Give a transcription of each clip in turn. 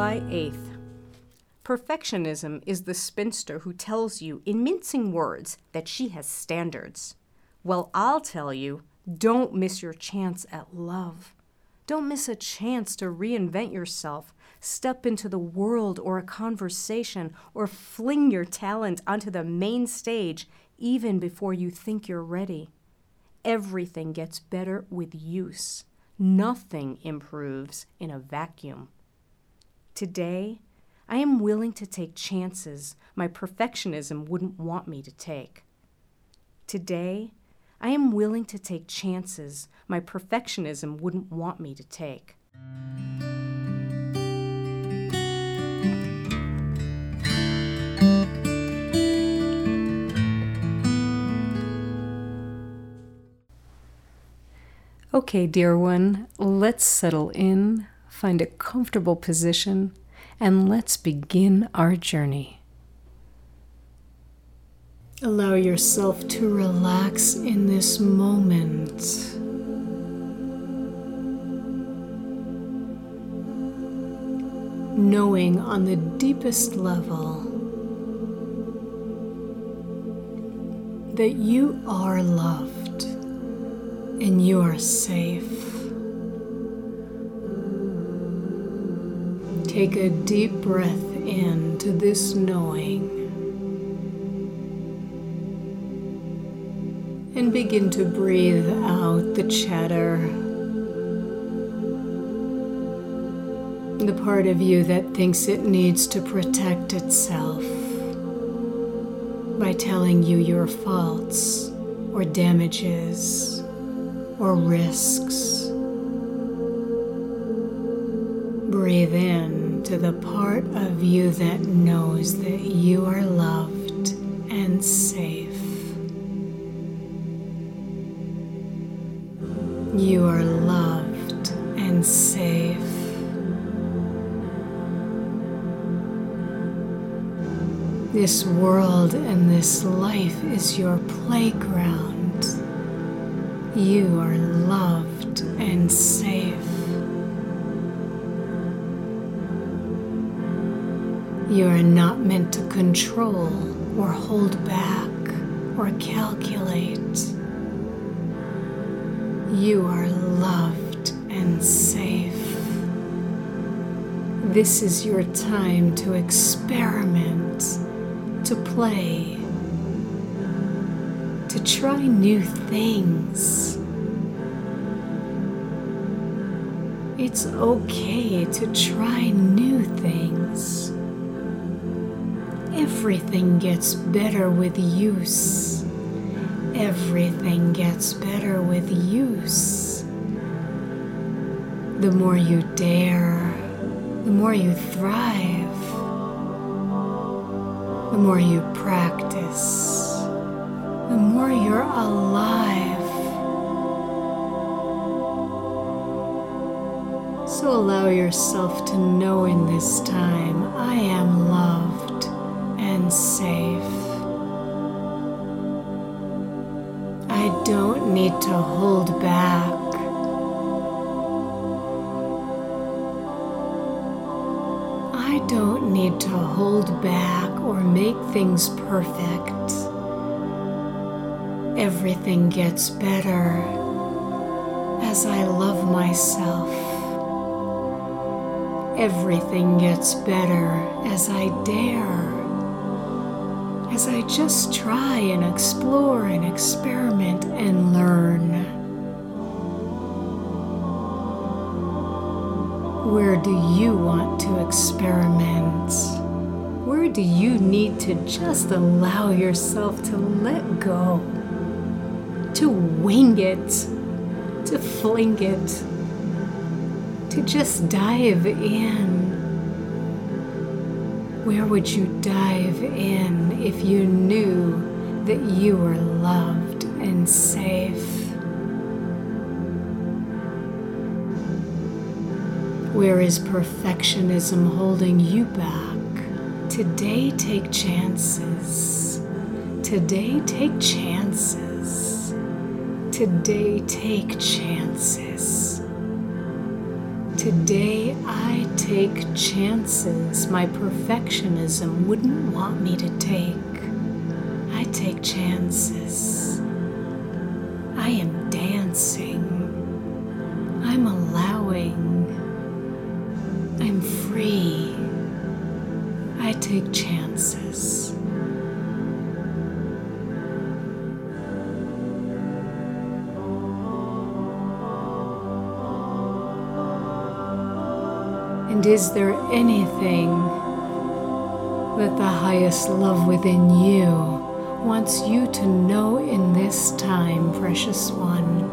July 8th. Perfectionism is the spinster who tells you in mincing words that she has standards. Well, I'll tell you, don't miss your chance at love. Don't miss a chance to reinvent yourself, step into the world or a conversation, or fling your talent onto the main stage even before you think you're ready. Everything gets better with use. Nothing improves in a vacuum. Today, I am willing to take chances my perfectionism wouldn't want me to take. Today, I am willing to take chances my perfectionism wouldn't want me to take. Okay, dear one, let's settle in, find a comfortable position, and let's begin our journey. Allow yourself to relax in this moment. Knowing on the deepest level that you are loved and you are safe. Take a deep breath into this knowing. And begin to breathe out the chatter, the part of you that thinks it needs to protect itself by telling you your faults or damages or risks. Breathe in to the part of you that knows that you are loved and safe. You are loved and safe. This world and this life is your playground. You are loved and safe. You are not meant to control or hold back or calculate. You are loved and safe. This is your time to experiment, to play, to try new things. It's okay to try new things. Everything gets better with use. Everything gets better with use. The more you dare, the more you thrive. The more you practice, the more you're alive. So allow yourself to know in this time, I am loved and safe. I don't need to hold back. I don't need to hold back or make things perfect. Everything gets better as I love myself. Everything gets better as I dare. As I just try and explore and experiment and learn. Where do you want to experiment? Where do you need to just allow yourself to let go? To wing it, to fling it, to just dive in. Where would you dive in if you knew that you were loved and safe? Where is perfectionism holding you back? Today, take chances. Today, take chances. Today, take chances. Today I take chances my perfectionism wouldn't want me to take. I take chances. I am dancing. I'm allowing. I'm free. I take chances. And is there anything that the highest love within you wants you to know in this time, precious one?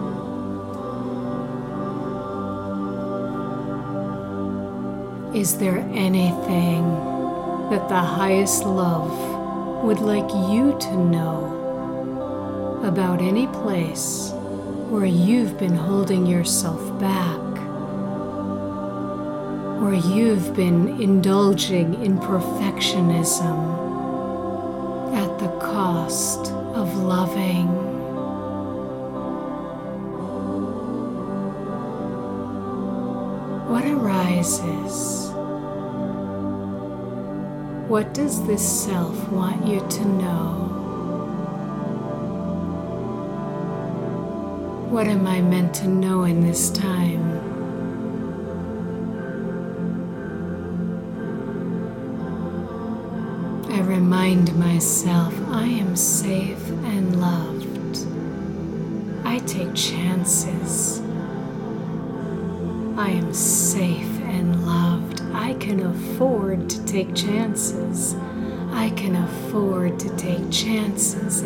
Is there anything that the highest love would like you to know about any place where you've been holding yourself back? Where you've been indulging in perfectionism at the cost of loving. What arises? What does this self want you to know? What am I meant to know in this time? I remind myself I am safe and loved. I take chances. I am safe and loved. I can afford to take chances. I can afford to take chances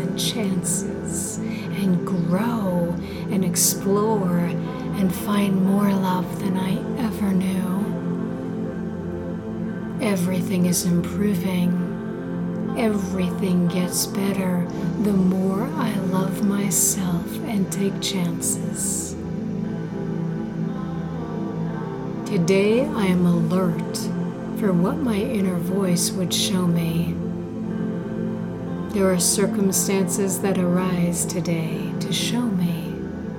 and grow and explore and find more love than I ever knew. Everything is improving. Everything gets better the more I love myself and take chances. Today I am alert for what my inner voice would show me. There are circumstances that arise today to show me.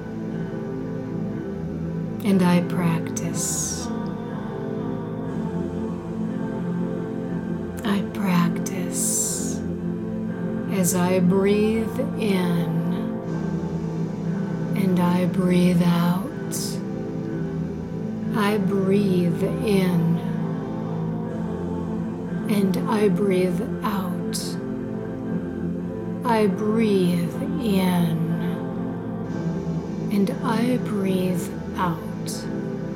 And I practice. I practice. As I breathe in and I breathe out, I breathe in and I breathe out. I breathe in and I breathe out.